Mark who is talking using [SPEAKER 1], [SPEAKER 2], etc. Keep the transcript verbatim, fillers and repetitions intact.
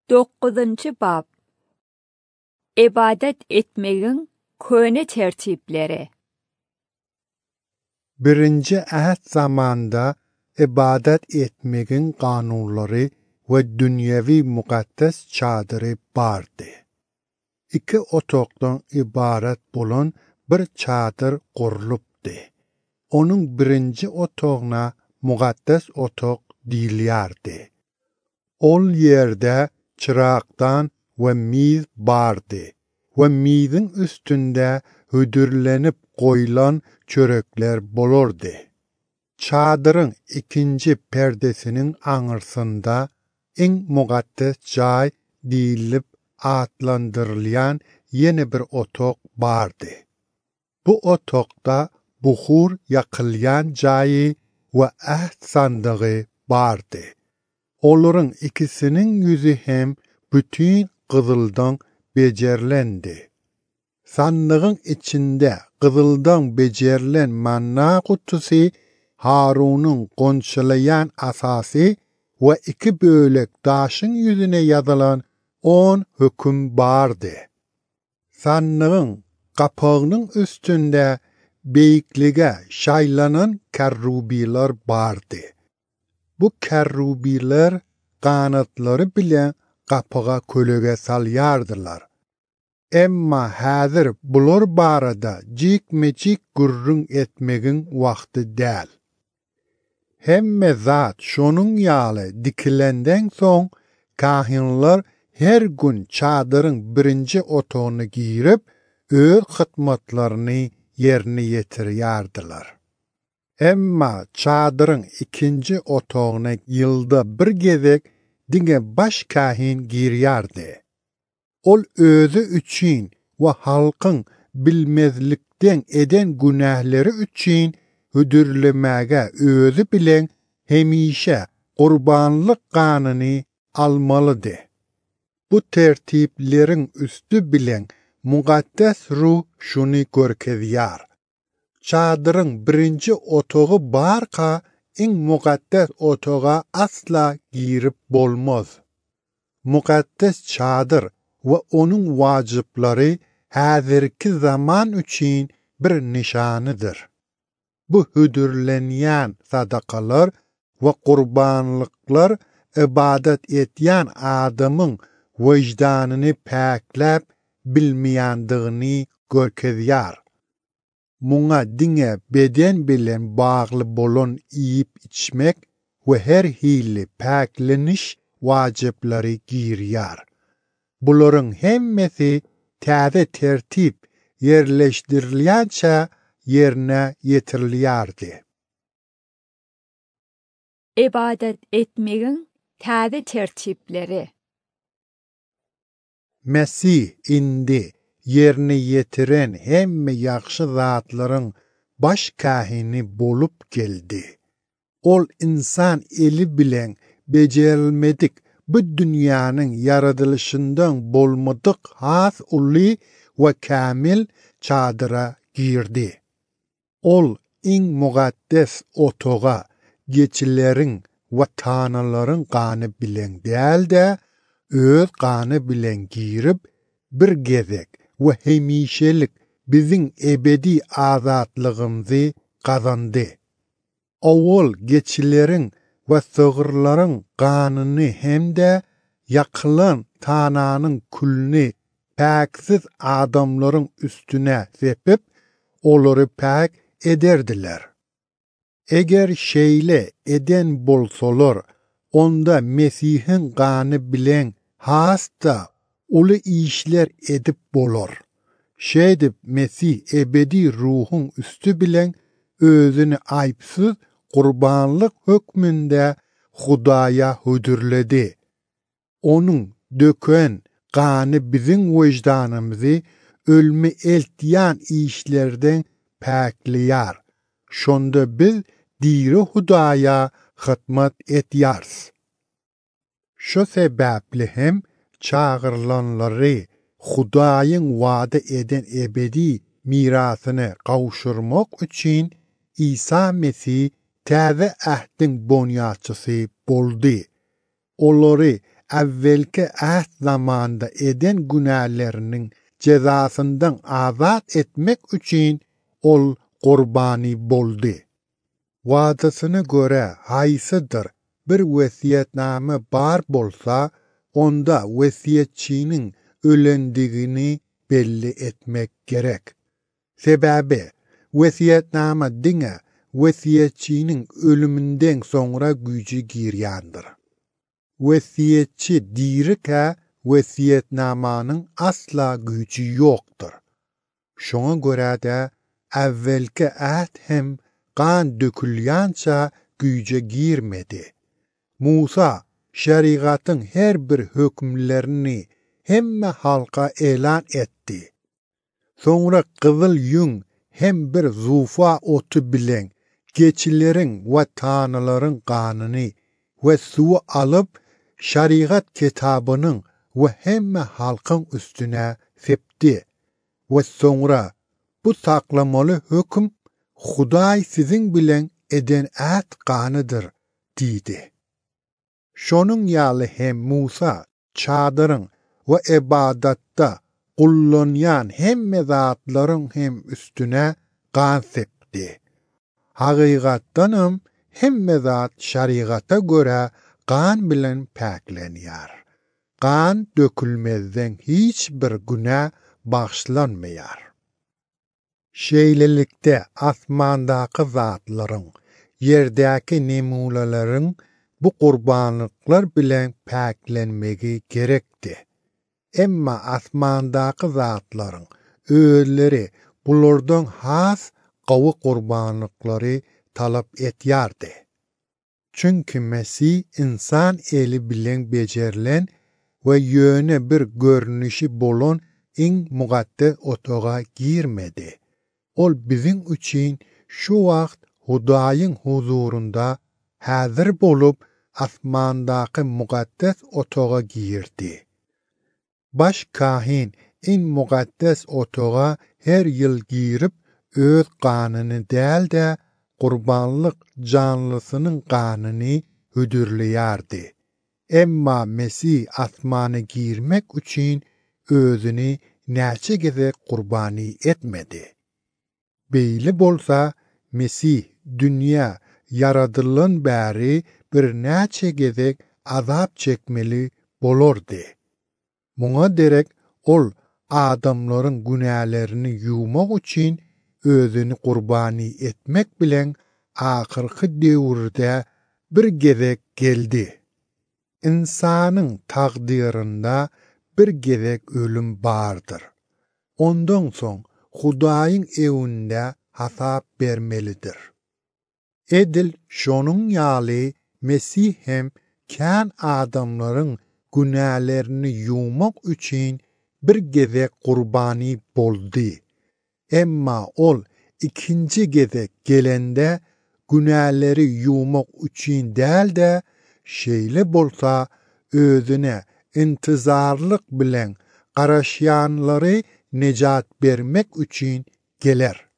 [SPEAKER 1] dokuzuncu bab. İbadet etmeğin köne tertipleri.
[SPEAKER 2] Birinci ahd zamanda ibadet etmeğin kanunları ve dünyevi mukaddes çadırı bardı. İki otoktan ibaret bolan bir çadır kurulupdu. Onun birinci otogna mukaddes otok diýilýärdi. Ol yerde çıraqdan ve miz bardı ve mizin üstünde hüdürlenip koyulan çörekler bolordu. Çadırın ikinci perdesinin aňyrsynda en mukaddes jay diýilip adlandyrylýan yeni bir otok bardı. Bu otokda buhur yakılyan jayi ve ahd sandığı bardı. Olorun ikisinin yüzü hem bütün kızıldan becerlendi. Sandığın içinde kızıldan becerilen manna kutusu, Harun'un konçalayan asası ve iki bölek taşın yüzüne yazılan on hüküm bardı. Sandığın kapağının üstünde beyiklige şaylanan kerrubiler bardı. Bu kerrubiler kanatları bile kapağa kölege salyardılar. Emma hazır bular barada cik-mecik gurrun etmegin vakti del. Hemme zat şonun ýaly dikilenden soň kahinler her gün çadırın birinci otogunu giyirip öz hytmatlaryny yerine ýetirýärdiler. Emma çadırın ikinci otoguna yılda bir gezek diňe baş kahin girýärdi. Ol özü üçin we halkın bilmezlikden eden günahları üçin hüdürlemäge özü bilen hemişe qurbanlyk kanyny almalydy. Bu tertiplerin üstü bilen mukaddes ruh şunu görkezýär. Çadırın birinci otogu barka en mukaddes otoga asla girip bolmaz. Mukaddes çadır ve onun vacipleri hazırki zaman üçün bir nişanıdır. Bu hüdürlenýän sadakalar ve kurbanlıklar ibadet etýän adamın vicdanını päklep bilmeýändigini görkezýär. Muňa diňe beden bilen bagly bolan iýip içmek we her hili päkleniş wajypları girýär. Buların hemmesi täze tertip yerleşdirilýänçe yerine yetirilýärdi.
[SPEAKER 1] İbadet etmeğin täze tertipleri.
[SPEAKER 2] Mesih indi yerine yetiren hemme ýakşy zatlaryň baş kahini bolup geldi. Ol insan eli bilen becerilmedik bu dünýäniň yaradylışyndan bolmadyk has uly we kamil çadyra girdi. Ol en mukaddes otoga geçileriň we tanalaryň gany bilen däl-de öz gany bilen girip bir gezek we hemişelik biziň ebedi azatlygymyzy gazandy. Owul geçileriň we sığırlaryň ganyny hemde ýakylan tananyň külni päksiz adamlaryň üstüne sepip olary pək ederdiler. Eger şeýle eden bolsalar, onda Mesihin gany bilen hasta uly işler edip bolar. Şeýdip Mesih ebedi ruhun üstü bilen özüni aýpsyz qurbanlyk hökmünde Hudaýa hüdürledi. Onun döken gany biziň wejdanymyzy ölme eltýän işlerden päkliyar. Şonda biz diri Hudaýa hytmat etýärs. Şo sebäpli hem çağırlanlary Hudaýyň wada eden ebedi mirasyny gawşurmak üçin İsa Mesih täze ähdin bonýaçysy boldy. Olary evvelki ahd zamanda eden günahlarının cezasından azat etmek üçün ol qurbani boldu. Vadasına göre haysıdır bir vesiyetname bar bolsa, onda vesiyetçinin ölendigini belli etmek gerek. Sebebi, vesiyetname dine vesiyetçinin ölümünden sonra gücü giryandır. Vesiyetçi dirike vesiyetnamanın asla gücü yoktur. Şoňa göre de evvelki ahd hem kan dökülýänçe güýje girmedi. Musa şeriatın her bir hükümlerini hemme halka elan etti. Sonra kızıl yüň hem bir zufa otu bilen geçilerin ve tanrıların kanını ve suyu alıp şeriat kitabının ve hemme halkın üstüne septi. Ve sonra bu saklamalı hüküm Huday sizin bilen eden ahd kanıdır, dedi. Şonun ýaly hem Musa çadırın ve ibadatta kullanyan hemme zatların hem üstüne kan septi. Haqiqatdanım hemme zat şeriata göre kan bilen paklenýär. Kan dökülmezden hiç bir günah bağışlanmayar. Şeylelikte asmandaki zatların, yerdäki nemulelerin bu kurbanlıklar bilen paklenmegi gerekti. Emma asmandaki zatların öğülleri bulardan has qawy kurbanlıkları talap etýärdi. Çünkü Mesih insan eli bilen becerilen ve yöne bir görünüşi bolan in mugaddes otağa girmedi. Ol bizim üçün şu wagt Hudaýyň huzurunda häzir bolup asmandaky mugaddes otağa girdi. Baş kahin in mugaddes otağa her ýyl girip öz kanyny däl de kurbanlyk canlysynyň kanyny hödürleýärdi. Emma Mesih asmana girmek üçün özüni näçe gezek kurbani etmedi. Beýle bolsa, Mesih dünýä yaradylan bäri bir näçe gezek azap çekmeli bolardy. Muňa derek ol adamlaryň günälerini ýuwmak üçin özüni kurbani etmek bilen ahyrky döwürde bir gezek geldi. İnsanyň takdyrynda bir gezek ölüm bardyr. Ondan soň Hudaýyň ewinde hasap bermelidir. Edil şonuň ýaly Mesih hem kän adamlaryň günälerini ýuwmak üçin bir gezek kurbani boldy. Emma ol ikinci gezek gelende günäleri ýuwmak üçin däl de şeýle bolsa özüne intizarlyk bilen garaşýanlary nejat bermek üçin geler.